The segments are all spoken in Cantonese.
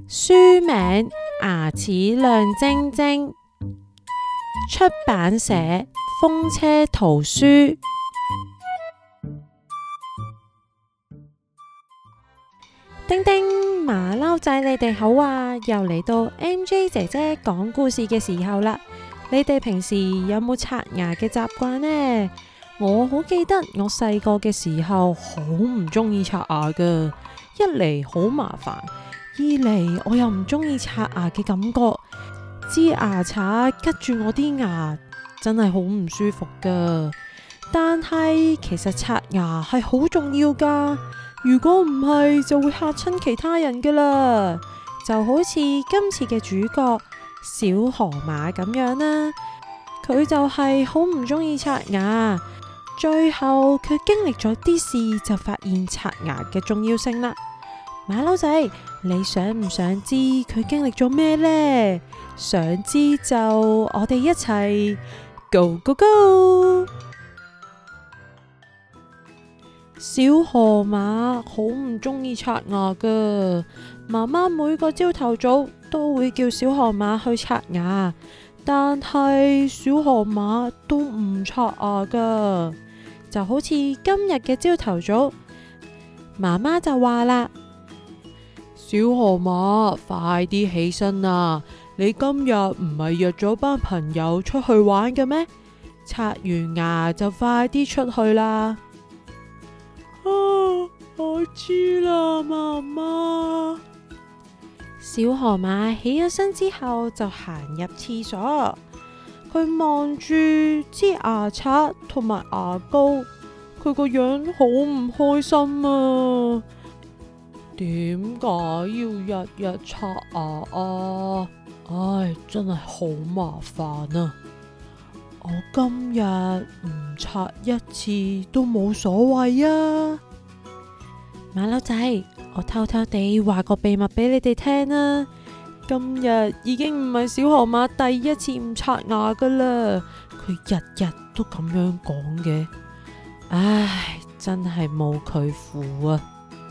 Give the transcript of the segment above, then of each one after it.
書名《牙齒亮晶晶》，出版社風車圖書。叮叮，馬騮仔你哋好啊！又嚟到 MJ 姐姐講故事嘅時候啦。你哋平時有冇刷牙嘅習慣呢？我好記得我細個嘅時候好唔中意刷牙噶，一嚟好麻煩，二嚟我又唔中意刷牙嘅感覺，支牙刷拮住我啲牙，真係好唔舒服噶。但係其實刷牙係好重要噶，如果唔係就會嚇親其他人噶啦。就好似今次嘅主角小河馬咁樣啦，佢就係好唔中意刷牙，最後佢經歷咗啲事，就發現刷牙嘅重要性啦。馬騮仔，你想唔想知佢經歷咗咩呢？想知就我哋一齊 Go Go Go！ 小河馬好唔中意刷牙噶，媽媽每個朝頭早都會叫小河馬去刷牙，但係小河馬都唔刷牙噶。就好似今日嘅朝頭早，媽媽就話啦：小河馬，快啲起身啊！你今日唔係約咗班朋友出去玩嘅咩？刷完牙就快啲出去啦！我知啦，媽媽。小河馬起咗身之後就行入廁所，佢望住支牙刷同埋牙膏，佢個樣好唔開心啊！點解要日日刷牙啊？唉，真係好麻煩啊！我今日唔刷一次都冇所謂啊！馬騮仔，我偷偷地話個秘密俾你哋聽啦。今日已經唔係小河馬第一次唔刷牙噶啦，佢日日都咁樣講嘅。唉，真係冇佢符啊！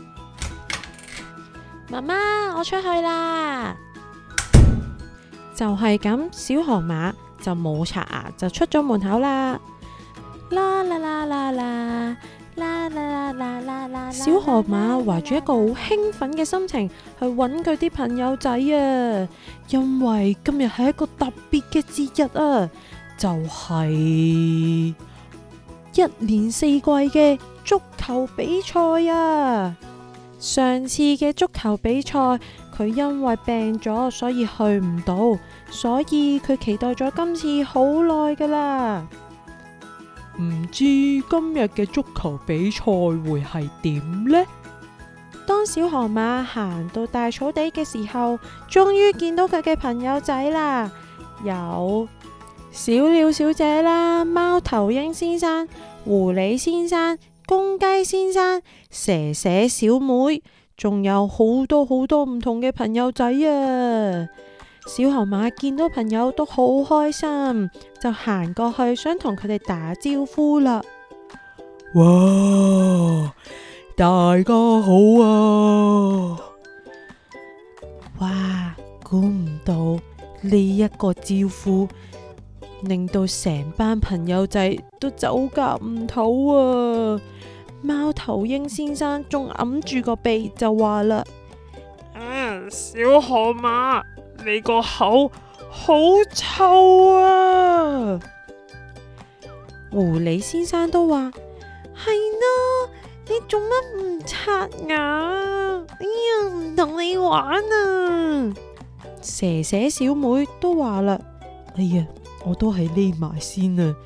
媽媽，我出去啦。就係咁，小河馬就冇刷牙就出咗門口啦。啦啦啦啦啦啦啦啦啦啦！小河馬懷住一個好興奮嘅心情去揾佢啲朋友仔啊，因為今日係一個特別嘅節日啊，就係一年四季嘅足球比賽啊。上次嘅足球比賽，佢因為病咗，所以去唔到，所以佢期待咗今次好耐噶啦。唔知今日嘅足球比賽會係點呢？當小河馬行到大草地嘅時候，終於見到佢嘅朋友仔啦，有小鳥小姐啦、貓頭鷹先生、狐狸先生、公雞先生、蛇蛇小妹，仲有好多好多唔同嘅朋友仔啊！小河馬見到朋友都好開心，就行過去想同佢哋打招呼啦。哇！大家好啊！哇！估唔到呢一個招呼令到成班朋友仔都走夾唔唞啊！貓頭鷹先生仲揞住個鼻就話啦：小河馬，你個口好臭啊！狐狸先生都話：係咯，你做乜唔刷牙？哎呀，唔同你玩啊！蛇蛇小妹都話啦：哎呀，我都係匿埋先啊！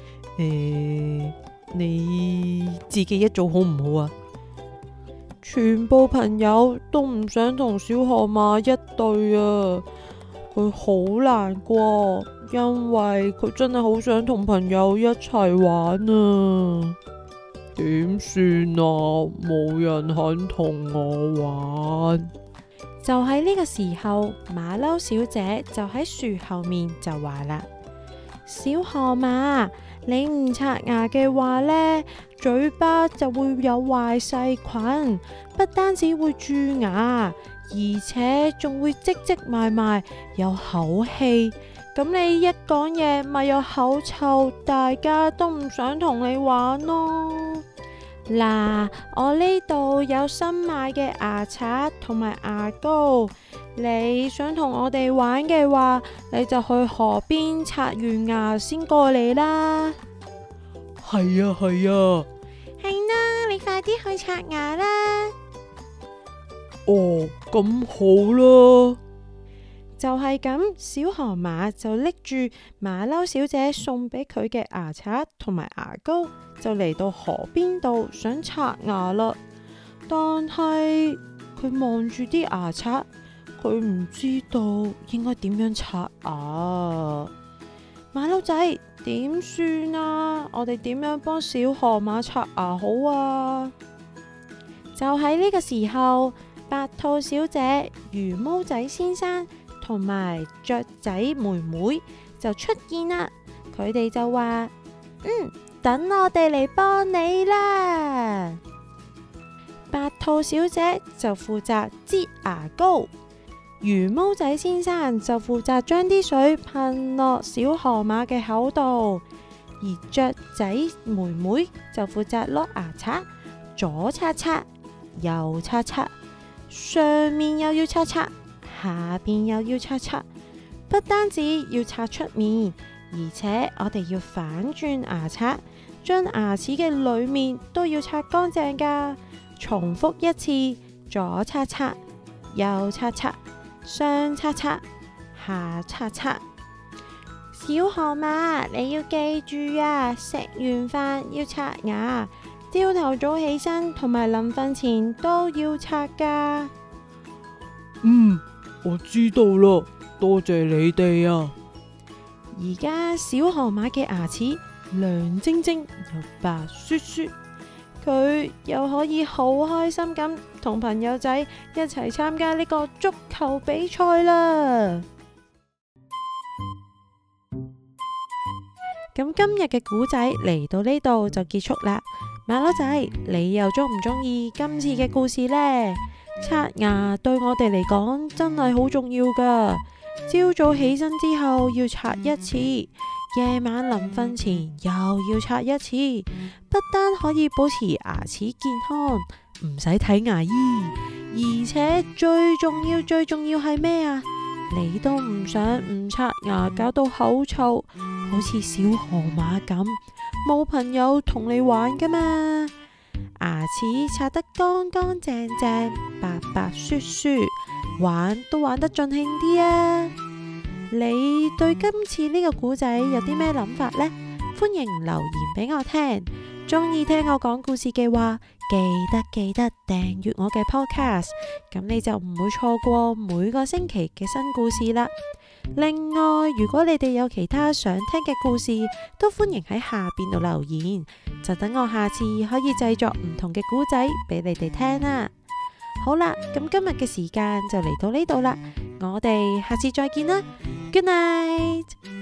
你自己一早好唔好啊？全部朋友都唔想同小河馬一對啊！佢好難過，因為佢真係好想同朋友一齊玩啊！點算啊？冇人肯同我玩。就喺呢個時候，馬騮小姐就喺樹後面就話啦：小河馬， 你唔刷牙嘅話呢，嘴巴就會有壞細菌，不單止會蛀牙，而且仲會積積埋埋有口氣。咁你一講嘢咪有口臭，大家都唔想同你玩咯。嗱，我呢度有新買嘅牙刷同埋牙膏，你想同我哋玩嘅話，你就去河邊刷完牙先過嚟啦。 係啊，係啊。 係啦，你快啲去刷牙啦。 哦，咁好啦。 就係咁，小河馬就拎住馬騮小姐送俾佢嘅牙刷同埋牙膏，就嚟到河邊度想刷牙啦。但係佢望住啲牙刷，佢唔知道應該點樣刷牙。馬騮仔，點算啊？我哋點樣幫小河馬刷牙好啊？就喺呢個時候，白兔小姐、魚毛仔先生同埋雀仔妹妹就出現啦。佢哋就話：等我哋嚟幫你啦。白兔小姐就負責擠牙膏，魚毛仔先生就負責將啲水噴落小河馬嘅口度，而雀仔妹妹就負責攞牙刷，左刷刷，右刷刷，上面又要刷刷，下邊又要刷刷，不單止要刷出面，而且我哋要反轉牙刷，將牙齒嘅裏面都要刷乾淨噶。重複一次，左刷刷，右刷刷，上刷刷，下刷刷。小河馬，你要記住啊，食完飯要刷牙，朝頭早起身同埋臨瞓前都要刷噶。 我知道啦，多謝你哋啊。 而家小河馬嘅牙齒亮晶晶又白雪雪，佢又可以好開心咁同朋友仔一齊參加呢個足球比賽啦。咁今日嘅故仔嚟到呢度就結束啦。馬騮仔，你又中唔中意今次嘅故事呢？刷牙對我哋嚟講真係好重要噶。朝早起身之後要刷一次，夜晚臨瞓前又要刷一次，不單可以保持牙齒健康，唔使睇牙醫，而且最重要係咩啊？你都唔想唔刷牙搞到口臭，好似小河馬咁，冇朋友同你玩噶嘛。牙齒刷得乾乾淨淨，白白雪雪，玩都玩得盡興啲啊！你對今次呢個故仔有啲咩諗法呢？歡迎留言俾我聽。中意聽我講故事嘅話，記得訂閱我嘅 podcast， 咁你就唔會錯過每個星期嘅新故事啦。另外，如果你哋有其他想聽嘅故事，都歡迎喺下邊度留言，就等我下次可以製作唔同嘅故仔俾你哋聽啦。好啦，咁今日嘅時間就嚟到呢度啦，我哋下次再見啦，Good night。